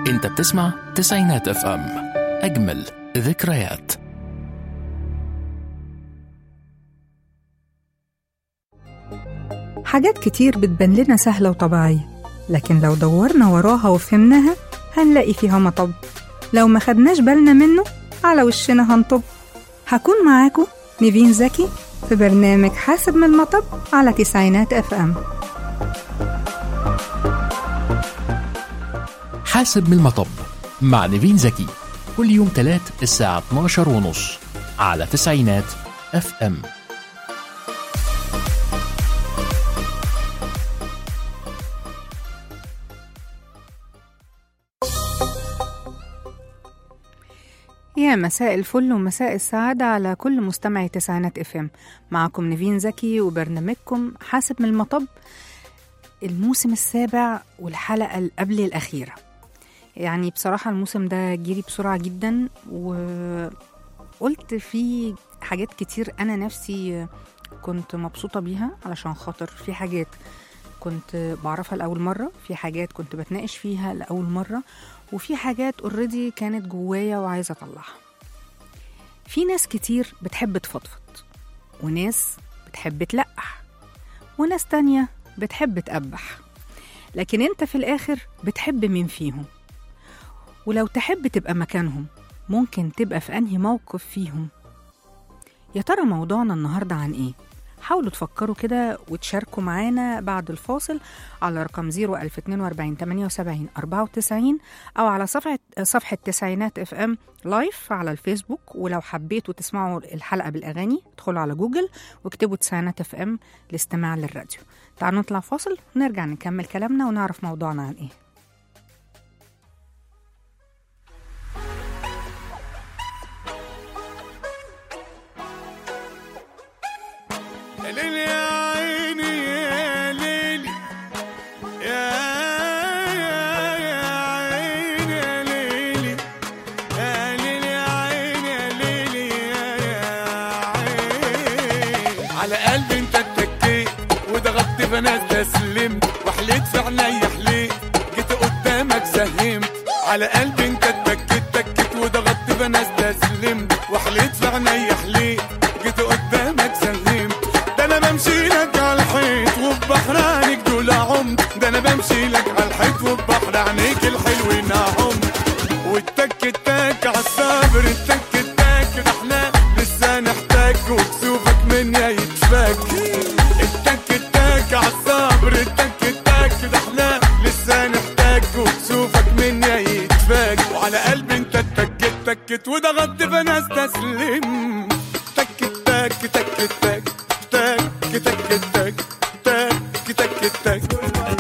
انت بتسمع تسعينات اف ام، اجمل ذكريات. حاجات كتير بتبان لنا سهلة وطبيعية، لكن لو دورنا وراها وفهمناها هنلاقي فيها مطب. لو ما خدناش بالنا منه على وشنا هنطب. هكون معاكم نيفين زكي في برنامج حاسب من المطب على تسعينات اف ام. حاسب من المطب مع نيفين زكي، كل يوم تلات الساعة 12:30 على تسعينات اف ام. يا مساء الفل ومساء السعادة على كل مستمعي تسعينات اف ام. معكم نيفين زكي وبرنامجكم حاسب من المطب، الموسم السابع والحلقة اللي قبل الأخيرة. يعني بصراحة الموسم ده جيري بسرعة جدا، وقلت فيه حاجات كتير أنا نفسي كنت مبسوطة بيها، علشان خاطر في حاجات كنت بعرفها لأول مرة، في حاجات كنت بتناقش فيها لأول مرة، وفي حاجات اوريدي كانت جوايا وعايزة أطلعها. في ناس كتير بتحب تفضفض، وناس بتحب تلقح، وناس تانية بتحب تقبح. لكن انت في الآخر بتحب مين فيهم؟ ولو تحب تبقى مكانهم ممكن تبقى في أنهي موقف فيهم؟ يا ترى موضوعنا النهاردة عن إيه؟ حاولوا تفكروا كده وتشاركوا معانا بعد الفاصل على رقم 01042 78 94 أو على صفحة تسعينات اف ام لايف على الفيسبوك. ولو حبيتوا تسمعوا الحلقة بالأغاني ادخلوا على جوجل واكتبوا تسعينات اف ام لاستماع للراديو. تعالوا نطلع فاصل ونرجع نكمل كلامنا ونعرف موضوعنا عن إيه. انا استسلمت وحليت في عينيا حليت، جيت قدامك سهمت على قلبي انت اتكيت وضغطت فانا استسلمت وحليت في عينيا حليت، جيت قدامك سهمت. ده انا بمشي لك على الحيط وببحر عينيك دول عمت، ده انا بمشي لك على الحيط وببحر عينيك الحلوين عمت. والتك تك على الصبر التك تك ده احنا لسه نحتاج وكسوفك من يا يتفك. عالصبر التك التك ده احنا لسه نحتاج وكسوفك من يا يتفاج. وعلى قلبي انت اتكت وضغطت فانا استسلم. تك تك تك تك تك تك تك تك تك تك.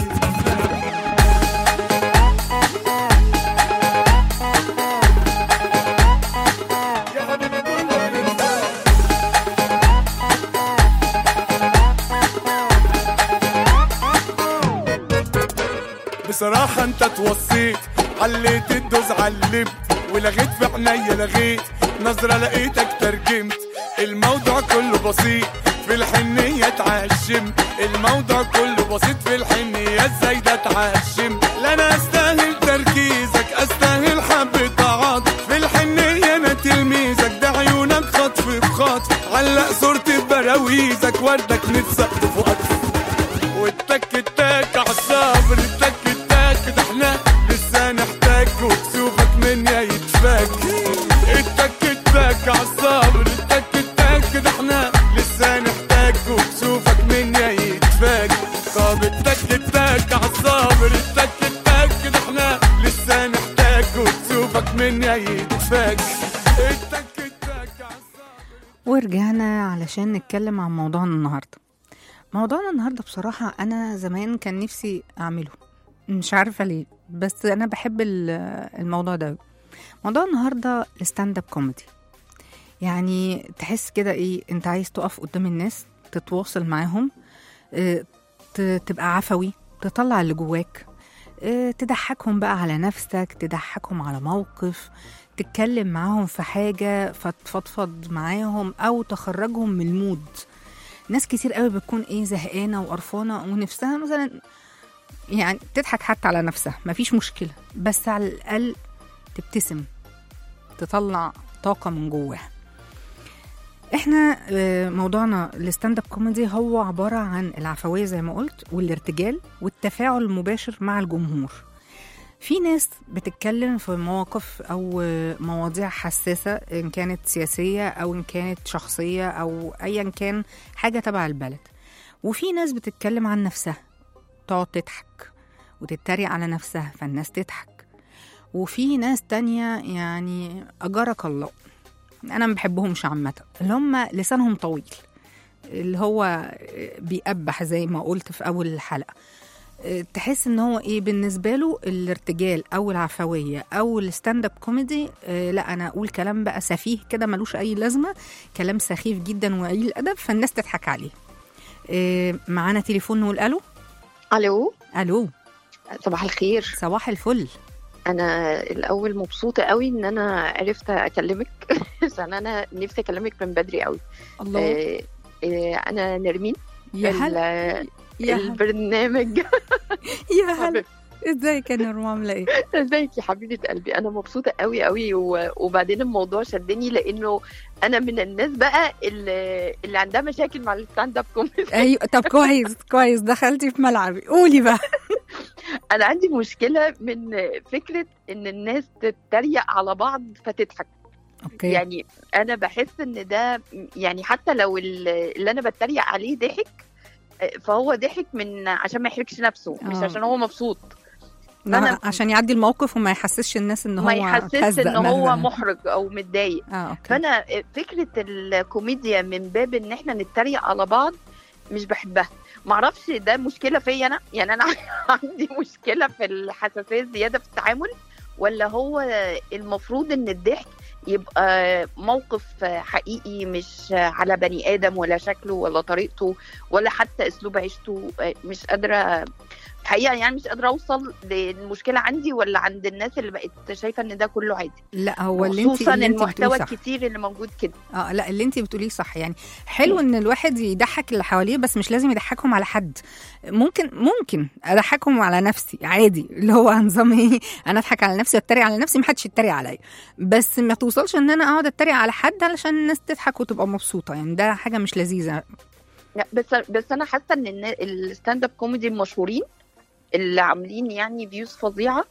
بصراحة انت توصيت عليت الدوز علمت ولغيت في عينيا لغيت نظرة لقيتك ترجمت. الموضوع كله بسيط في الحنية اتعشمت، الموضوع كله بسيط في الحنية ازاي ده اتعشمت. لا انا استاهل تركيزك استاهل حبة عاطف في الحنية انا تلميذك، ده عيونك خطف بخطف علق صورتي ببراويزك وردك نتسقط فوق أكف. والتك التك عالصبر التك ده احنا لسه نحتاج وكسوفك من يا يتفاك. التك التك عالصبر التك التك ده احنا لسه نحتاج وكسوفك من يا يتفاك. طب التك التك عالصبر التك التك ده احنا لسه نحتاج وكسوفك من يا يتفاك. التك التك عالصبر. ورجعنا علشان نتكلم عن موضوعنا النهاردة. موضوعنا النهاردة بصراحة أنا زمان كان نفسي أعمله، مش عارفة ليه، بس أنا بحب الموضوع ده. موضوع النهاردة الستاند اب كوميدي. يعني تحس كده إيه، أنت عايز تقف قدام الناس تتواصل معاهم، تبقى عفوي، تطلع اللي جواك، تضحكهم بقى على نفسك، تضحكهم على موقف، تتكلم معاهم في حاجة فتفضفض معاهم أو تخرجهم من المود. ناس كتير قوي بتكون زهقانة وقرفانة ونفسها مثلا يعني تضحك حتى على نفسها مفيش مشكلة، بس على الأقل تبتسم، تطلع طاقة من جواها. احنا موضوعنا الستاند اب كوميدي هو عبارة عن العفوية زي ما قلت، والارتجال والتفاعل المباشر مع الجمهور. في ناس بتتكلم في مواقف أو مواضيع حساسة، إن كانت سياسية أو إن كانت شخصية أو أيا كان حاجة تبع البلد، وفي ناس بتتكلم عن نفسها، تقعد تضحك وتتريق على نفسها فالناس تضحك، وفي ناس تانية يعني أجرك الله أنا ما بحبهمش عامة، اللي هم لسانهم طويل، اللي هو بيقبح زي ما قلت في أول الحلقة. تحس ان هو ايه بالنسبه له الارتجال او العفويه او الستاند اب كوميدي، لا انا اقول كلام بقى سفيه كده ملوش اي لازمه، كلام سخيف جدا وقليل الادب فالناس تضحك عليه. معانا تليفون نقول الو. الو صباح الخير. صباح الفل. انا الاول مبسوطه قوي ان انا عرفت اكلمك عشان انا نفسي اكلمك من بدري قوي. الله. انا نرمين. يا هلا البرنامج. يا هلا ازيك يا نرمين عامله ايه؟ ازيك يا حبيبه قلبي؟ انا مبسوطه قوي قوي وبعدين الموضوع شدني لانه انا من الناس بقى اللي عندها مشاكل مع الستاند اب كوميدي. ايوه طب كويس دخلتي في ملعبي، قولي بقى. انا عندي مشكله من فكره ان الناس تتريق على بعض فتضحك. أوكي. يعني انا بحس ان ده يعني حتى لو اللي انا بتريق عليه ضحك فهو ضحك من عشان ما يحرجش نفسه، مش عشان هو مبسوط. عشان يعدي الموقف وما يحسسش الناس ان هو ما يحسسش ان هو محرج او متضايق. فانا فكره الكوميديا من باب ان احنا نتريق على بعض مش بحبها. معرفش ده مشكله فيا انا، يعني انا عندي مشكله في الحساسيه الزياده في التعامل، ولا هو المفروض ان الضحك يبقى موقف حقيقي مش على بني آدم ولا شكله ولا طريقته ولا حتى أسلوب عيشته. مش قادرة الحقيقة، يعني مش قادرة أوصل للمشكلة عندي ولا عند الناس اللي بقت شايفة إن ده كله عادي. لا هو خصوصا المحتوى الكتير اللي موجود كده. لا اللي انت بتقوليه صح، يعني حلو ان الواحد يضحك اللي حواليه بس مش لازم يضحكهم على حد. ممكن اضحكهم على نفسي عادي، اللي هو نظام ايه، انا اضحك على نفسي واتريق على نفسي، محدش يتريق عليا، بس ما توصلش ان انا اقعد اتريق على حد علشان الناس تضحك وتبقى مبسوطه، يعني ده حاجه مش لذيذه. بس انا حاسه ان الستاند اب كوميدي المشهورين اللي عاملين يعني فيوز فظيعه،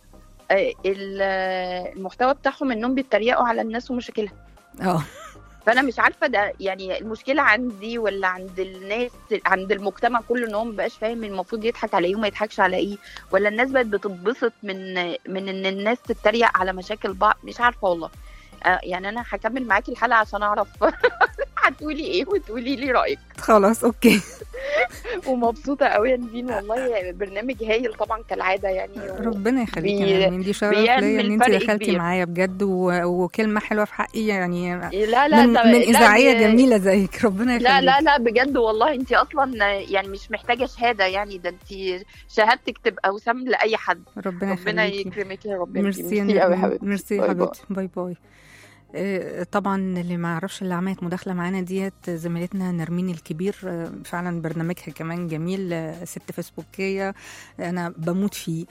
المحتوى بتاعهم انهم بيتريقوا على الناس ومشاكلها. فانا مش عارفه ده يعني المشكله عندي ولا عند الناس، عند المجتمع كله ان هو مبقاش فاهم المفروض يضحك على ايه وما يضحكش على ايه، ولا الناس بقت بتتبسط من ان الناس تتريق على مشاكل بعض. مش عارفه والله. يعني انا هكمل معاكي الحلقه عشان اعرف هتقولي ايه وتقولي لي رايك. خلاص اوكي. ومبسوطه قوي يا نبين والله، برنامج هايل طبعا كالعاده يعني. ربنا يخليك يعني، دي شرف ليا ان انت دخلتي معايا بجد وكلمه حلوه في حقي يعني. لا من اذاعيه جميله زيك، ربنا يخليك. لا بجد والله انت اصلا يعني مش محتاجه شهاده، يعني ده انت شهادتك تبقى وسام لاي حد. ربنا يكرمك يا رب. ميرسي قوي حبيبتي. ميرسي حبيبتي. باي باي. طبعا اللي ما يعرفش اللي عملت مداخله معانا ديت زميلتنا نرمين الكبير، فعلا برنامجها كمان جميل، ست فيسبوكيه انا بموت فيه.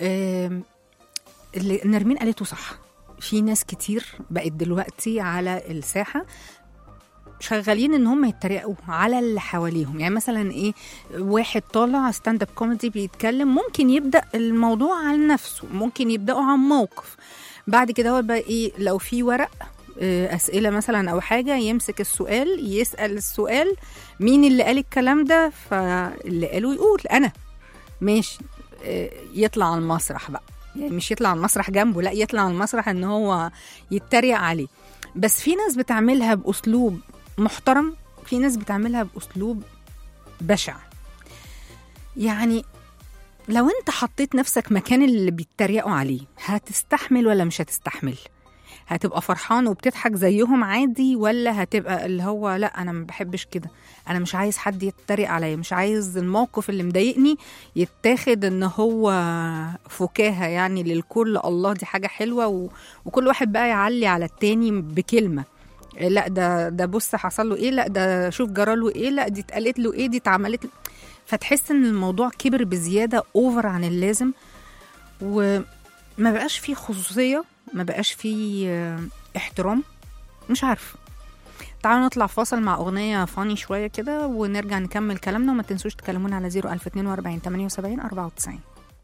اللي نرمين قالته صح، في ناس كتير بقت دلوقتي على الساحه شغالين ان هم يتريقوا على اللي حواليهم. يعني مثلا ايه، واحد طالع ستاند اب كوميدي بيتكلم، ممكن يبدا الموضوع عن نفسه، ممكن يبداوا عن موقف، بعد كده هو بقى ايه، لو في ورق اسئله مثلا او حاجه، يمسك السؤال يسال السؤال مين اللي قال الكلام ده، فاللي قاله يقول انا ماشي. يطلع على المسرح بقى، يعني مش يطلع على المسرح جنبه، لا يطلع على المسرح ان هو يتريق عليه. بس في ناس بتعملها باسلوب محترم، في ناس بتعملها باسلوب بشع. يعني لو انت حطيت نفسك مكان اللي بيتريقوا عليه، هتستحمل ولا مش هتستحمل؟ هتبقى فرحان وبتضحك زيهم عادي، ولا هتبقى اللي هو لا انا ما بحبش كده، انا مش عايز حد يتريق عليا، مش عايز الموقف اللي مضايقني يتاخد ان هو فكاهة يعني للكل، الله دي حاجة حلوة وكل واحد بقى يعلي على التاني بكلمة، لا ده بص حصل له ايه، لا ده شوف جراله ايه، لا دي اتقالت له ايه، دي اتعملت له. فتحس ان الموضوع كبر بزيادة اوفر عن اللازم، وما بقاش فيه خصوصية، ما بقاش فيه احترام. مش عارف. تعالوا نطلع فاصل مع أغنية فاني شوية كده ونرجع نكمل كلامنا، وما تنسوش تكلمونا على 01042 78 94.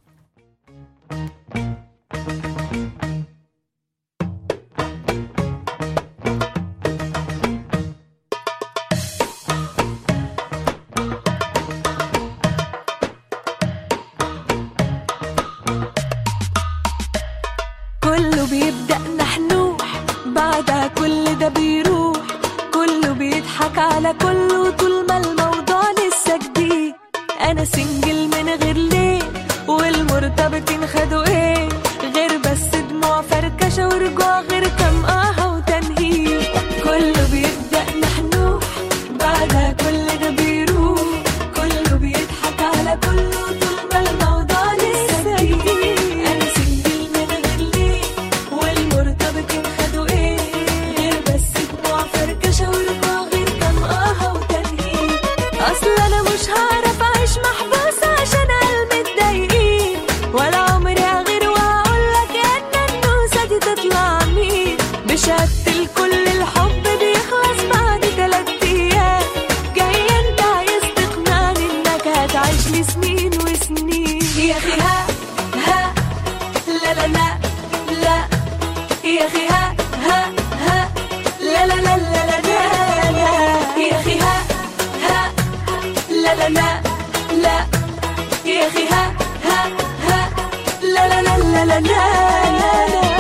كله بيبدأ نحنوح، بعدها كل ده بيروح، كله بيضحك على كله طول ما الموضوع لسه جديد. انا سنجل من غير ليه، والمرتبطين خدوا ايه غير بس دموع فركشة ورجوع، غير كم وتنهيد. كله بيبدأ نحنوح، بعدها كل ده بيروح، كله بيضحك على كله طول ما الموضوع لسه جديد. انا سنجل من غير ليه، والمرتبطين خدوا ايه غير بس دموع فركشة ورجوع، غير كم وتنهيد. اصل انا مش هعرف اعيش محبوسة عشان قلبي متضايقين، ولا عمري هغير وهقولك ان النوسة دي تطلع مين. بشهادة الكل الحب بيخلص بعد 3 ايام، جاي انت عايز تقنعني انك هتعيش لي سنين وسنين. يا اخي ها ها لا لا لا لا، يا اخي ها ها ها لا لا لا لا لا لا، يا اخي ها ها لا لا لا لا، يا اخي ها ها ها لا لا لا لا لا لا.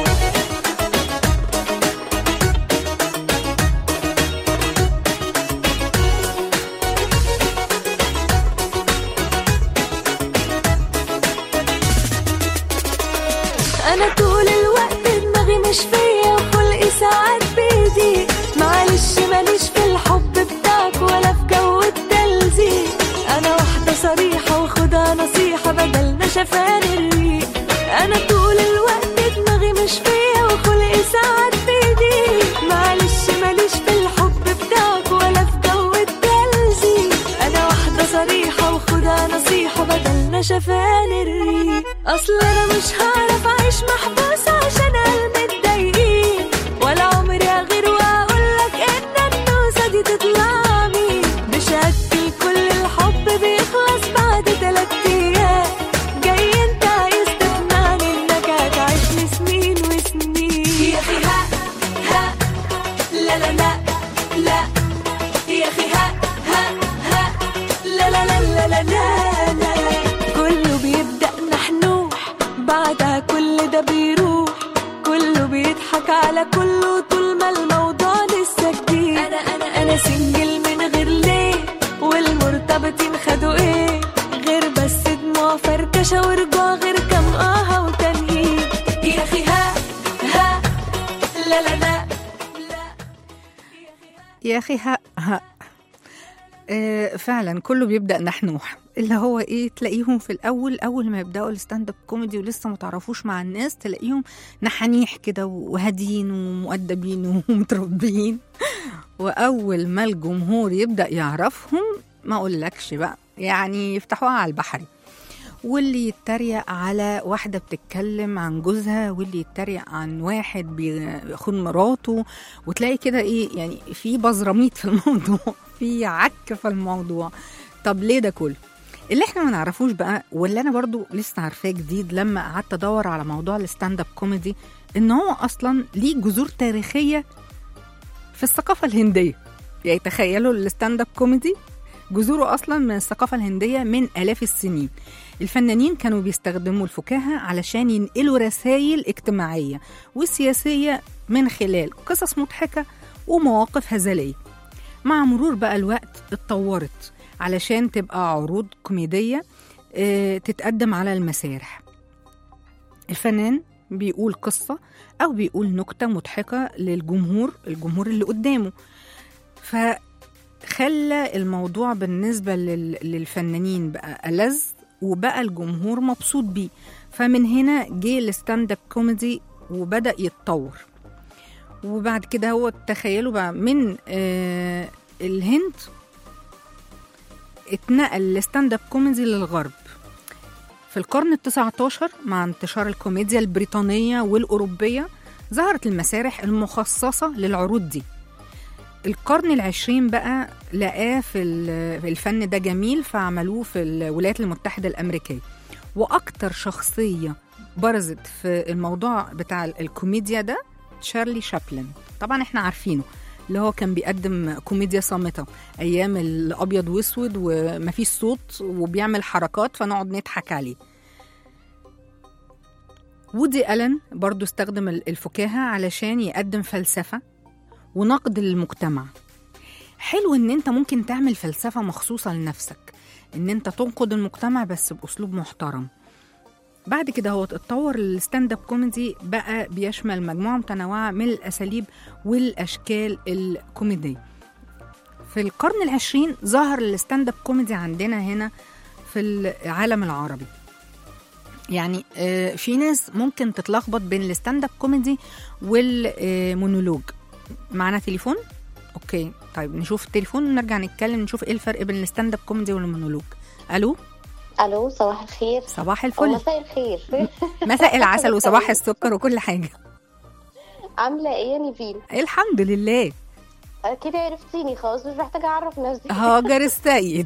انا طول الوقت دماغي مش فيا وخلقي ساعات بيضيق، معلش ماليش في الحب بتاعك ولا في جو التلزيق. انا واحدة صريحة وخدها نصيحة بدل نشفان الريق. انا طول الوقت دماغي مش فيا وخلقي ساعات بيضيق، معلش ماليش في الحب بتاعك ولا في جو التلزيق. انا واحدة صريحة وخدها نصيحة بدل نشفان الريق. اصل انا مش هعرف اعيش محبوسة عشان قلبي متضايقين، ولا عمري هغير وهقولك ان النوسة دي تطلع مين. بشهادتي كل الحب بيخلص بعد 3 ايام، جاي انت عايز تقنعني انك هتعيش لي سنين وسنين. يا اخي ها ها لا لا لا لا، يا اخي ها ها ها لا لا لا لا لا لا. كله بيبدأ نحنوح، بعدها كل ده بيروح، كله بيضحك على كله طول ما الموضوع لسه جديد. انا سنجل من غير ليه، والمرتبطين خدوا ايه غير بس دموع فركشة ورجوع، غير كم وتنهيد. يا اخي ها ها لا لا لا لا، يا أخي ها ها. فعلا كله بيبدأ نحنوح، اللي هو ايه، تلاقيهم في الأول أول ما يبدأوا الستاند اب كوميدي ولسه متعرفوش مع الناس، تلاقيهم نحنيح كده وهادين ومؤدبين ومتربيين. وأول ما الجمهور يبدأ يعرفهم ما أقولكش بقى، يعني يفتحوها على البحري، واللي يتريق على واحدة بتتكلم عن جوزها، واللي يتريق عن واحد بيخون مراته، وتلاقي كده ايه، يعني في بزراميط في الموضوع، في عك في الموضوع. طب ليه ده كله؟ اللي احنا ما نعرفوش بقى، واللي انا برضو لسه عارفاه جديد لما قعدت ادور على موضوع الستاند اب كوميدي، ان هو اصلا ليه جذور تاريخية في الثقافة الهندية. يعني تخيلوا الستاند اب كوميدي جذوره أصلا من الثقافة الهندية من آلاف السنين. الفنانين كانوا بيستخدموا الفكاهة علشان ينقلوا رسائل اجتماعية وسياسية من خلال قصص مضحكة ومواقف هزلية. مع مرور بقى الوقت اتطورت علشان تبقى عروض كوميدية تتقدم على المسارح. الفنان بيقول قصة أو بيقول نكتة مضحكة للجمهور اللي قدامه، فخلى الموضوع بالنسبة للفنانين بقى ألذ، وبقى الجمهور مبسوط بيه. فمن هنا جه الستاند اب كوميدي وبدأ يتطور. وبعد كده هو تخيلوا بقى من الهند اتنقل الستاند اب كوميدي للغرب في القرن ال19 مع انتشار الكوميديا البريطانية والأوروبية. ظهرت المسارح المخصصة للعروض دي. القرن ال20 بقى لقاه في الفن ده جميل، فعملوه في الولايات المتحدة الأمريكية. وأكتر شخصية برزت في الموضوع بتاع الكوميديا ده تشارلي شابلن. طبعا احنا عارفينه، اللي هو كان بيقدم كوميديا صامتة أيام الأبيض واسود ومفيش صوت وبيعمل حركات فنقعد نضحك عليه. وودي ألن برضو استخدم الفكاهة علشان يقدم فلسفة ونقد للمجتمع. حلو ان انت ممكن تعمل فلسفة مخصوصة لنفسك، ان انت تنقد المجتمع بس بأسلوب محترم. بعد كده هو اتطور الستاند اب كوميدي، بقى بيشمل مجموعة متنوعة من الأساليب والأشكال الكوميدية. في القرن ال20 ظهر الستاند اب كوميدي عندنا هنا في العالم العربي. يعني في ناس ممكن تتلخبط بين الستاند اب كوميدي والمونولوج. معنا تليفون؟ اوكي، طيب نشوف التليفون ونرجع نتكلم نشوف ايه الفرق بين الستاند اب كوميدي والمونولوج. الو. الو، صباح الخير. صباح الفل. مساء الخير. مساء العسل وصباح السكر وكل حاجه. عامله ايه يا نيفين؟ الحمد لله. كده عرفتيني خلاص، مش محتاجه اعرف نفسي. هاجر السيد.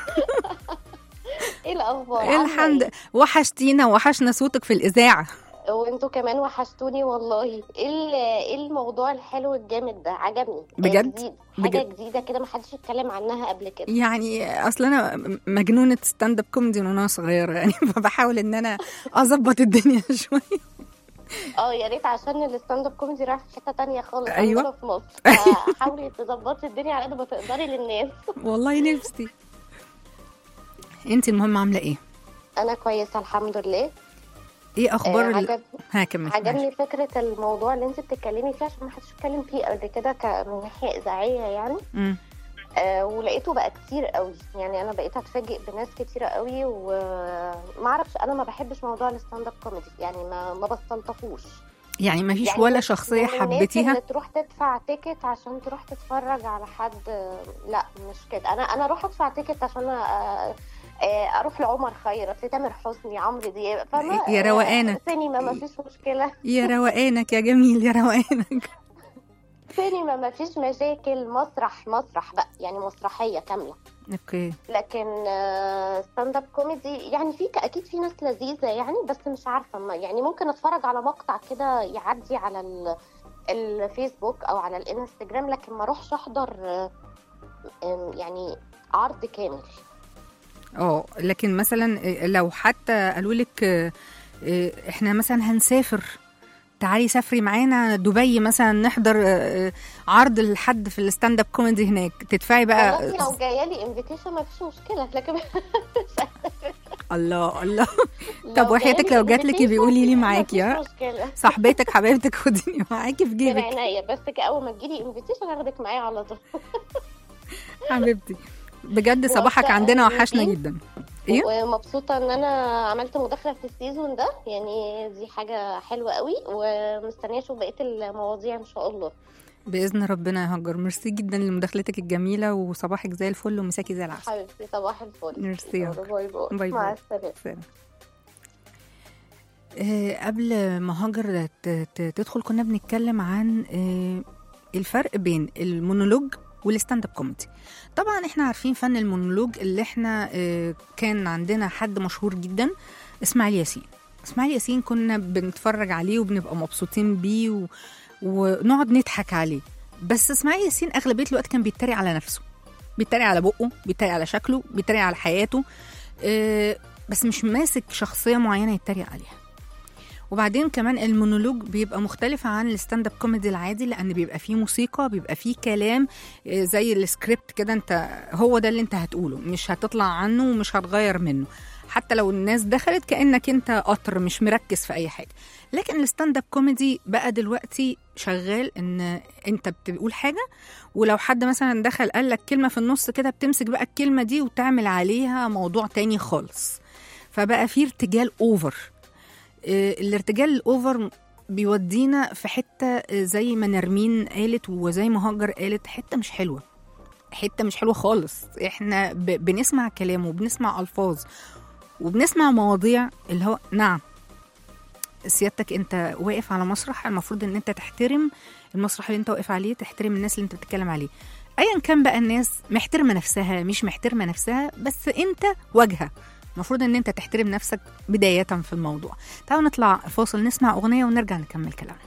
ايه الاخبار؟ الحمد. وحشتينا، وحشنا صوتك في الاذاعه. وانتوا كمان وحشتوني والله. ايه الموضوع الحلو الجامد ده، عجبني بجد. جديد. حاجه جديده كده محدش اتكلم عنها قبل كده. يعني اصل انا مجنونه ستاند اب كوميدي من وانا صغيره، يعني فبحاول ان انا اظبط الدنيا شويه. يا ريت، عشان الستاند اب كوميدي رايح في حته تانية خالص. أيوة. في مصر. حاولي تظبطي الدنيا على قد ما تقدري للناس. والله نفسي. انت المهم عامله ايه؟ انا كويسه الحمد لله. ايه اخبار عجبني فكره الموضوع اللي انت بتتكلمي فيه، عشان ما حدش اتكلم فيه قبل كده من ناحيه اذاعيه يعني. ولقيته بقى كتير قوي، يعني انا بقيت اتفاجئ بناس كتيره قوي. وما اعرفش، انا ما بحبش موضوع الستاند اب كوميدي، يعني ما بستلطفوش. يعني ما فيش يعني ولا شخصيه حبيتيها؟ اللي تروح تدفع تيكت عشان تروح تتفرج على حد، لا مش كده. انا اروح ادفع تيكت عشان اروح لعمر خيرت، لتامر حسني، عمرو دياب، فاهمه؟ يا روقانك. سينما ما فيش مشكله. يا روقانك يا جميل، يا روقانك. سينما ما فيش مشاكل. مسرح بقى، يعني مسرحيه كامله. اوكي. لكن ستاند اب كوميدي يعني اكيد في ناس لذيذه يعني، بس مش عارفه، يعني ممكن اتفرج على مقطع كده يعدي على الفيسبوك او على الانستجرام، لكن ما اروحش احضر يعني عرض كامل. لكن مثلا لو حتى قالوا لك احنا مثلا هنسافر، تعالي سافري معانا دبي مثلا نحضر عرض لحد في الستاند اب كوميدي هناك، تدفعي بقى. لو جايه لي انفيتيشن ما فيش مشكله، لكن الله. طب وحياتك لو جات لك بيقولي لي معاكي، ها صاحبتك حبيبتك خديني معاكي في جيبك. عينيا، بس اول ما تجيلي انفيتيشن هاخدك معايا على طول. حبيبتي بجد صباحك عندنا وحشنا جدا. ايه؟ ومبسوطه ان انا عملت مداخله في السيزون ده، يعني دي حاجه حلوه قوي، ومستنيه اشوف بقيه المواضيع ان شاء الله باذن ربنا. يا هاجر ميرسي جدا لمداخلتك الجميله، وصباحك زي الفل ومساكي زي العسل. حبيبتي صباح الفل. ميرسي. باي مع السلامه. قبل ما هاجر تدخل كنا بنتكلم عن الفرق بين المونولوج والستاند اب كوميدي. طبعا احنا عارفين فن المونولوج اللي احنا كان عندنا حد مشهور جدا اسماعيل ياسين كنا بنتفرج عليه وبنبقى مبسوطين بيه ونقعد نضحك عليه. بس اسماعيل ياسين اغلبيه الوقت كان بيتريق على نفسه، بيتريق على بقه، بيتريق على شكله، بيتريق على حياته، بس مش ماسك شخصيه معينه يتريق عليها. وبعدين كمان المونولوج بيبقى مختلف عن الستاند اب كوميدي العادي، لان بيبقى فيه موسيقى، بيبقى فيه كلام زي السكريبت كده، انت هو ده اللي انت هتقوله، مش هتطلع عنه ومش هتغير منه، حتى لو الناس دخلت كأنك انت قطر مش مركز في اي حاجه. لكن الستاند اب كوميدي بقى دلوقتي شغال ان انت بتقول حاجه، ولو حد مثلا دخل قال لك كلمه في النص كده، بتمسك بقى الكلمه دي وتعمل عليها موضوع تاني خالص. فبقى فيه ارتجال اوفر. الارتجال الاوفر بيودينا في حته زي ما نرمين قالت وزي ما هاجر قالت، حته مش حلوه. حتة مش حلوة خالص. احنا بنسمع كلام وبنسمع ألفاظ وبنسمع مواضيع اللي هو نعم سيادتك انت واقف على مسرح، المفروض ان انت تحترم المسرح اللي انت واقف عليه، تحترم الناس اللي انت بتتكلم عليه، ايا كان بقى الناس محترمة نفسها مش محترمة نفسها، بس انت واجهة، المفروض ان انت تحترم نفسك بداية في الموضوع. تعالوا نطلع فاصل نسمع أغنية ونرجع نكمل كلامنا.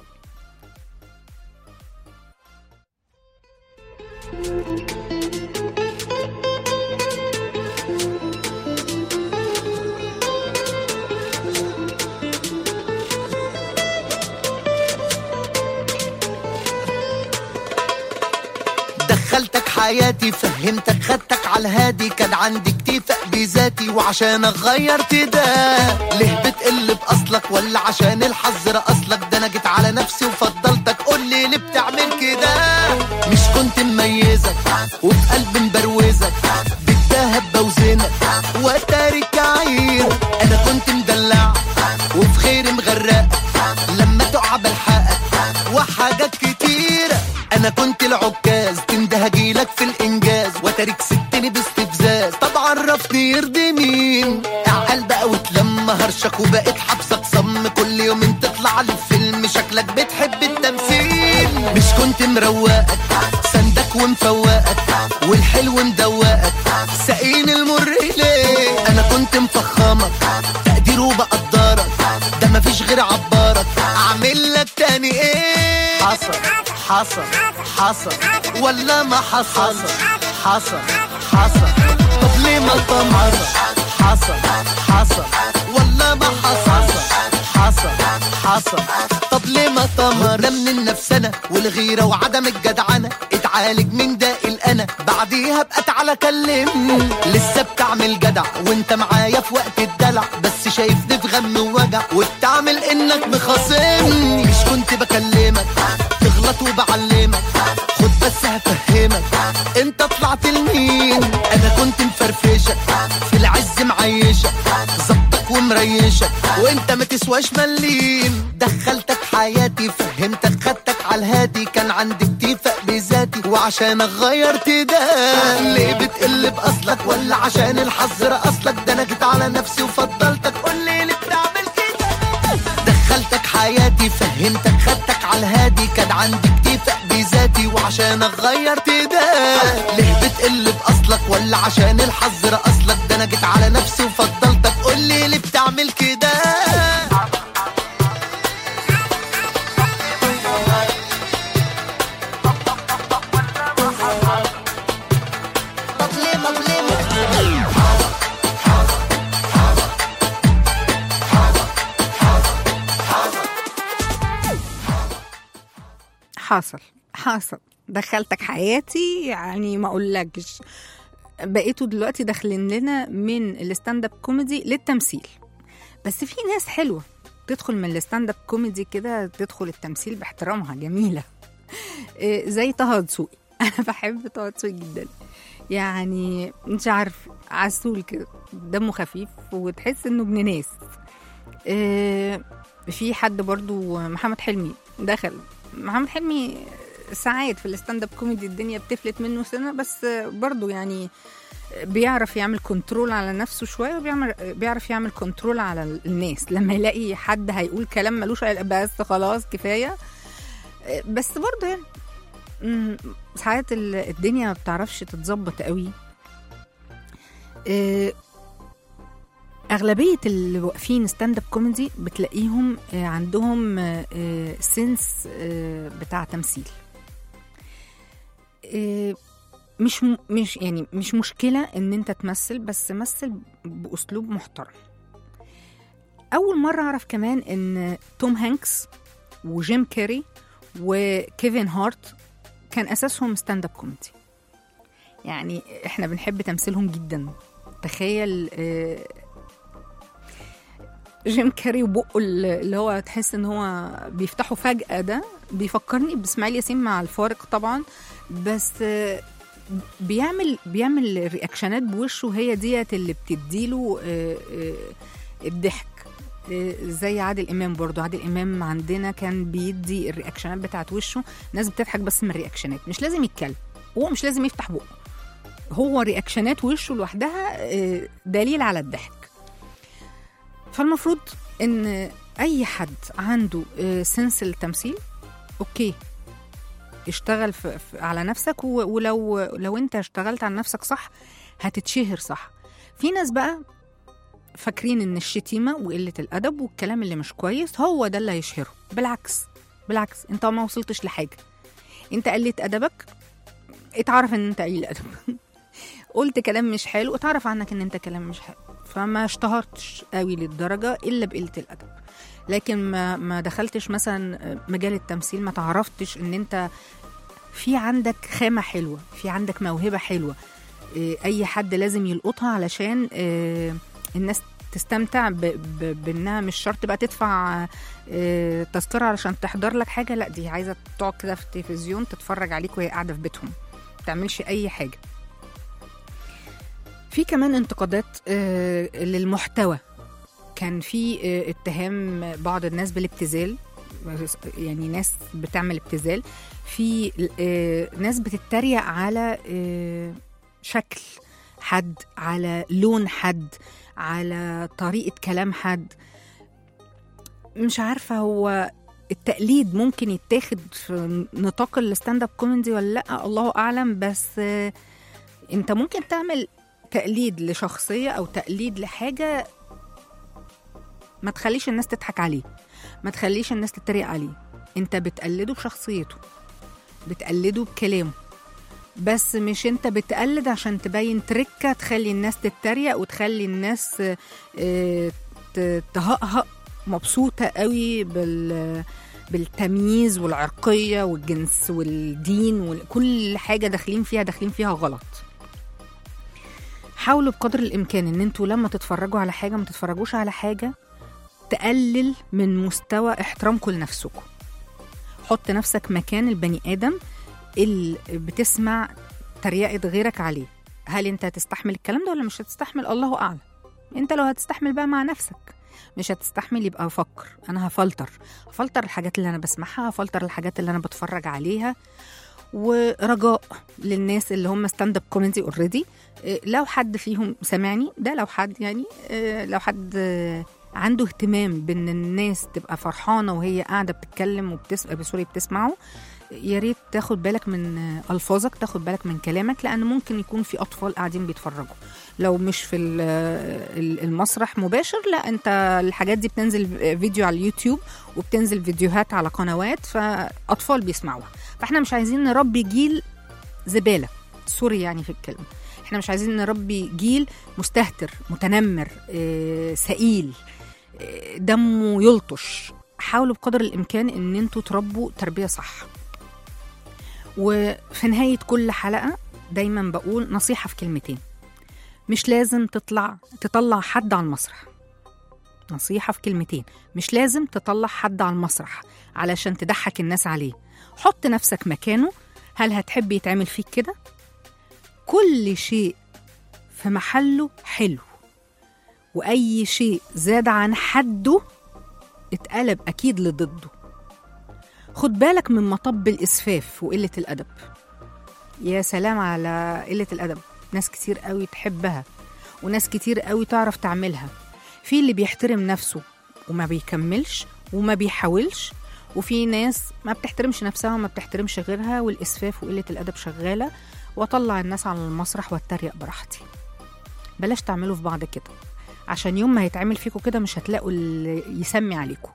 دخلتك حياتي فهمتك خدتك على الهادي، كان عندي اكتفاء بذاتي وعشان غيرت ده. ليه بتقل بأصلك ولا عشان الحظ رقصلك؟ ده انا جيت على نفسي وفضلتك، قولي ليه بتعمل كده؟ مش كنت مميزك وفي قلبي مبروزك، بالدهب بوزنك وتارك عير. انا كنت مدلع وفي خير مغرقك، لما تقع بلحقك وحاجات كتيرة. انا كنت العكاز تندهجيلك في الانجاز، وتارك ستني باستفزاز. طب عرفني يرضي مين؟ اعقل بقى وتلم هرشك، وبقيت حبسك صم كل يوم تطلع لي فيلم. شكلك بتحب التمثيل. مش كنت مروقك سندك ومفوقك، والحلو مدوقك سقين المر ليه؟ انا كنت مفخمك تقدير وبقدرك، ده مفيش غير عبارك. اعمل لك تاني ايه؟ حصل ولا ما حصل؟ حصل طب ليه ما طمعنا؟ حصل ولا ما حصل طب ليه ما طمرنا؟ من النفسنة والغيرة وعدم الجدعنة، اتعالج من داء الأنا، بعديها بقى تعالى كلمني. لسه بتعمل جدع وانت معايا في وقت الدلع، بس شايفني في غم ووجع وبتعمل انك مخاصمني. مش كنت بكلمك تغلط وبعلمك، خد بس هفهمك انت طلعت لمين. انا كنت مفرفشك في العز معيشك، ظبطك ومريشك وانت ما تسواش مليم. دخلتك حياتي فهمتك خدتك على الهادي، كان عندي اكتفاء بذاتي وعشان غيرت ده. ليه بتقل بأصلك ولا عشان الحظ رقصلك؟ ده انا جيت على نفسي وفضلتك، قولي ليه بتعمل كده؟ دخلتك حياتي فهمتك خدتك على الهادي، كان عندي اكتفاء بذاتي وعشان غيرت ده. ليه بتقل بأصلك ولا عشان الحظ رقصلك؟ ده انا جيت على نفسي وفضلتك، قولي ليه بتعمل كده؟ حاصل دخلتك حياتي، يعني ما اقولكش بقيتوا دلوقتي داخلين لنا من الستاند اب كوميدي للتمثيل. بس في ناس حلوه تدخل من الستاند اب كوميدي كده تدخل التمثيل باحترامها، جميله زي طه دسوقي. انا بحب طه دسوقي جدا، يعني مش عارف عسول كده، دمه خفيف وتحس انه ابن ناس. في حد برضو محمد حلمي دخل. محمد حلمي ساعات في الستاند اب كوميدي الدنيا بتفلت منه سنه، بس برضو يعني بيعرف يعمل كنترول على نفسه شويه، وبيعرف يعمل كنترول على الناس. لما يلاقي حد هيقول كلام ملوش بس خلاص كفايه. بس برضو يعني ساعات الدنيا ما بتعرفش تتظبط قوي. أغلبية اللي واقفين ستاند اب كوميدي بتلاقيهم عندهم سنس بتاع تمثيل. مش مشكلة ان انت تمثل، بس مثل بأسلوب محترم. أول مرة أعرف كمان ان توم هانكس وجيم كاري وكيفن هارت كان أساسهم ستاند اب كوميدي، يعني احنا بنحب تمثيلهم جدا. تخيل جيم كاري وبقه اللي هو تحس ان هو بيفتحه فجأة، ده بيفكرني بإسماعيل ياسين مع الفارق طبعا، بس بيعمل رياكشنات بوشه، هي ديت اللي بتديله الضحك. زي عادل إمام برضو، عادل إمام عندنا كان بيدي الرياكشنات بتاعت وشه، ناس بتضحك بس من الرياكشنات، مش لازم يتكلم، هو مش لازم يفتح بقه، هو رياكشنات وشه لوحدها دليل على الضحك. فالمفروض ان اي حد عنده سنس التمثيل اوكي اشتغل على نفسك، ولو انت اشتغلت على نفسك صح هتتشهر صح. في ناس بقى فاكرين ان الشتيمه وقله الادب والكلام اللي مش كويس هو ده اللي هيشهره. بالعكس انت ما وصلتش لحاجه، انت قلت ادبك اتعرف ان انت قليل ادب قلت كلام مش حلو اتعرف عنك ان انت كلام مش حلو، فما اشتهرتش قوي للدرجه الا بقله الادب. لكن ما دخلتش مثلا مجال التمثيل، ما تعرفتش ان انت في عندك خامه حلوه، في عندك موهبه حلوه، اي حد لازم يلقطها علشان الناس تستمتع بانها مش شرط بقى تدفع تذكره علشان تحضر لك حاجه، لا دي عايزه تقعد كده في التلفزيون تتفرج عليك وهي قاعده في بيتهم ما تعملش اي حاجه. في كمان انتقادات للمحتوى، كان في اتهام بعض الناس بالابتذال، يعني ناس بتعمل ابتذال، في ناس بتتريق على شكل حد، على لون حد، على طريقة كلام حد. مش عارفة هو التقليد ممكن يتاخد في نطاق الستاند اب كوميدي ولا لا، الله أعلم. بس انت ممكن تعمل تقليد لشخصية أو تقليد لحاجة ما تخليش الناس تضحك عليه، ما تخليش الناس تتريق عليه، انت بتقلده بشخصيته، بتقلده بكلامه، بس مش انت بتقلد عشان تبين تركة تخلي الناس تتريق وتخلي الناس تهقهق مبسوطة قوي بالتمييز والعرقية والجنس والدين وكل حاجة داخلين فيها غلط. حاولوا بقدر الإمكان ان انتوا لما تتفرجوا على حاجة ما تتفرجوش على حاجة تقلل من مستوى احترامكم لنفسكم. حط نفسك مكان البني آدم اللي بتسمع تريقة غيرك عليه، هل انت هتستحمل الكلام ده ولا مش هتستحمل؟ الله أعلم. انت لو هتستحمل بقى مع نفسك، مش هتستحمل يبقى فكر انا هفلتر الحاجات اللي انا بسمعها، هفلتر الحاجات اللي انا بتفرج عليها. ورجاء للناس اللي هم ستاند اب كوميدي اوريدي، لو حد فيهم سمعني ده، لو حد يعني لو حد عنده اهتمام بان الناس تبقى فرحانه وهي قاعده بتتكلم بتسمعه، يا ريت تاخد بالك من الفاظك، تاخد بالك من كلامك، لان ممكن يكون في اطفال قاعدين بيتفرجوا. لو مش في المسرح مباشر، لا انت الحاجات دي بتنزل فيديو على اليوتيوب وبتنزل فيديوهات على قنوات، فاطفال بيسمعوها. فاحنا مش عايزين نربي جيل زباله، سوري يعني في الكلمه، احنا مش عايزين نربي جيل مستهتر متنمر سئيل دمه يلطش. حاولوا بقدر الامكان ان انتوا تربوا تربيه صح. وفي نهايه كل حلقه دايما بقول نصيحه في كلمتين، مش لازم تطلع حد على المسرح. نصيحه في كلمتين، مش لازم تطلع حد على المسرح علشان تضحك الناس عليه. حط نفسك مكانه، هل هتحب يتعمل فيك كده؟ كل شيء في محله حلو، وأي شيء زاد عن حده اتقلب أكيد لضده. خد بالك من مطب الإسفاف وقلة الأدب. يا سلام على قلة الأدب، ناس كتير قوي تحبها وناس كتير قوي تعرف تعملها. في اللي بيحترم نفسه وما بيكملش وما بيحاولش، وفي ناس ما بتحترمش نفسها وما بتحترمش غيرها، والإسفاف وقلة الأدب شغالة، وأطلع الناس على المسرح واتريق براحتي. بلاش تعملوا في بعض كده، عشان يوم ما هيتعمل فيكم كده مش هتلاقوا اللي يسمي عليكم.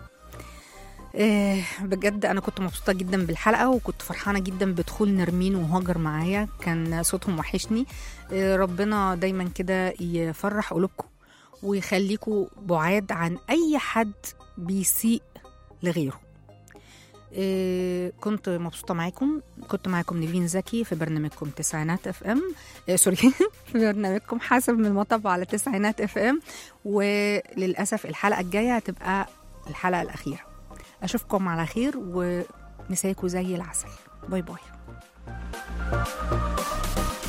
بجد أنا كنت مبسوطة جدا بالحلقة، وكنت فرحانة جدا بدخول نرمين وهاجر معايا، كان صوتهم وحشني. ربنا دايما كده يفرح قلوبكم ويخليكم بعاد عن أي حد بيسيء لغيره. كنت مبسوطة معاكم، كنت معاكم نيفين زكي في برنامجكم تسعينات اف ام، سوري في برنامجكم حاسب من المطب على تسعينات اف ام. وللأسف الحلقة الجاية هتبقى الحلقة الأخيرة. أشوفكم على خير ومساكوا زي العسل. باي باي.